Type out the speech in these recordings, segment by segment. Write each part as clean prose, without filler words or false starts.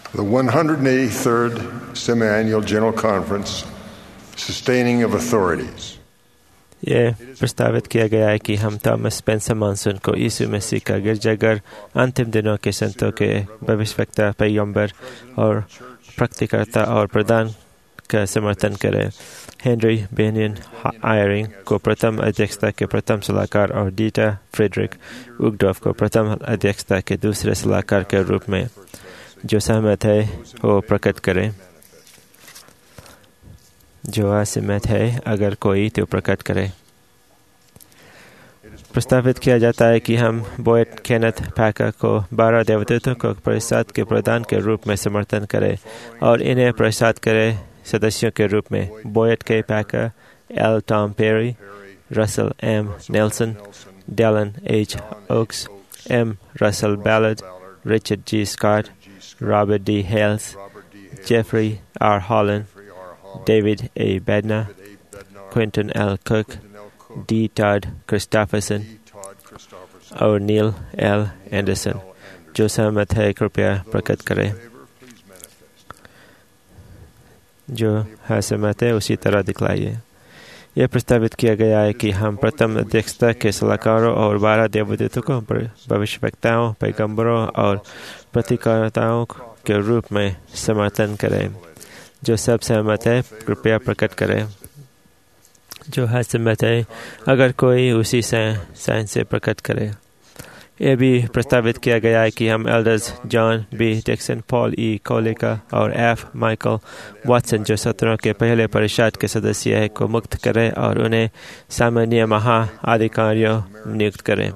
The 183rd Semi-Annual General Conference, Sustaining of Authorities. ये प्रस्तावित किया गया है कि हम थॉमस स्पेंसर मॉनसन को यीशु मसीह का गिरजाघर अंतिम दिनों के संतों के भविष्यवक्ता, पैगंबर और प्रकटीकर्ता और प्रधान का समर्थन करें। हेनरी बेनियन आयरिंग को प्रथम अध्यक्षता के प्रथम सलाहकार और डीटा फ्रेडरिक उगडॉफ को प्रथम अध्यक्षता के दूसरे सलाहकार के रूप में जो सहमत है वो प्रकट करें। जो असहमत है अगर कोई तो प्रकट करे। प्रस्तावित किया जाता है कि हम बोएट केनेथ पैकर को 12 देवदूतों को परिषद के प्रधान के रूप में समर्थन करें और इन्हें परिषद के सदस्यों के रूप में Boyd K Packer, L Tom Perry, Russell M Nelson, Dallin H Oaks, M Russell Ballard, Richard G Scott, Robert D Hales, Jeffrey R Holland, David A. Bednar, Quentin L. Cook, D. Todd Christopherson और नील L. Anderson। जो सहमत है कृपया प्रकट करें। जो असहमत है उसी तरह दिखलाइए। यह प्रस्तावित किया गया है कि हम प्रथम अध्यक्षता के सलाहकारों और 12 देवदूतों को भविष्यवक्ताओं, पैगंबरों और प्रतिकारताओं के रूप में समर्थन करें। जो सब सहमत है कृपया प्रकट करें। जो असहमत है अगर कोई उसी साइन से प्रकट करे। यह भी प्रस्तावित किया गया है कि हम elders John B Dickson, Paul E Koelliker और एफ माइकल वाटसन जो सत्रों के पहले परिषद के सदस्य हैं को मुक्त करें और उन्हें सामान्य महाअधिकारियों नियुक्त करें।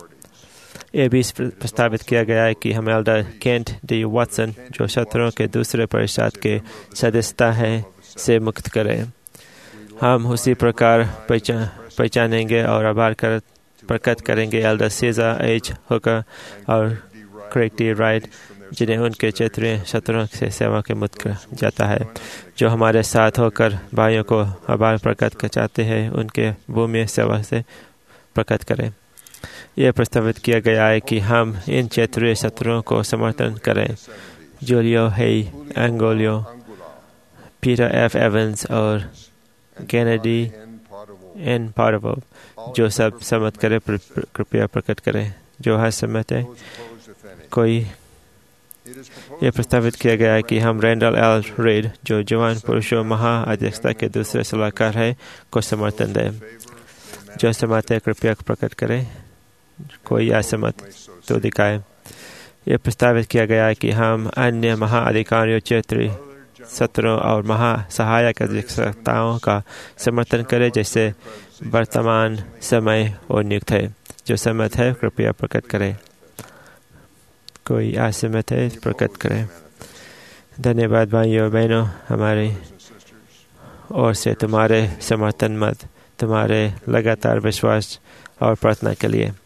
यह भी प्रस्तावित किया गया है कि हम एल्डर केंट डी वाटसन जो सत्रों के दूसरे परिषद के सदस्यता है से मुक्त करें। हम उसी प्रकार पहचानेंगे और आभार प्रकट करेंगे एल्डर सीजर एच हुकर और क्रेग डी राइट जिन्हें उनके क्षेत्रीय सत्रों से सेवा के मुक्त किया जाता है, जो हमारे साथ होकर भाइयों को आभार प्रकट चाहते हैं उनके भूमि सेवा से प्रकट करें। यह प्रस्तावित किया गया है कि हम इन क्षेत्रीय सत्रों को समर्थन करें। Julio E Angolio, Peter F Evans और कैनेडी एन पार्वो। जो सब सहमत करें कृपया प्रकट करें। जो असहमत है कोई। यह प्रस्तावित किया गया है कि हम रैंडल एल रेड जो जवान पुरुषों महाअध्यक्षता के दूसरे सलाहकार है को समर्थन दें। जो सहमत है कृपया प्रकट करें। कोई असहमत तो दिखाए। यह प्रस्तावित किया गया है कि हम अन्य महाअधिकारियों, क्षेत्रीय सत्रों और महासहायक अधिक्षताओं का समर्थन करें जैसे वर्तमान समय और नियुक्त है। जो सहमत है कृपया प्रकट करें। कोई असहमत है प्रकट करें। धन्यवाद भाइयों बहनों, हमारी ओर से तुम्हारे समर्थन मत, तुम्हारे लगातार विश्वास और प्रार्थना के लिए।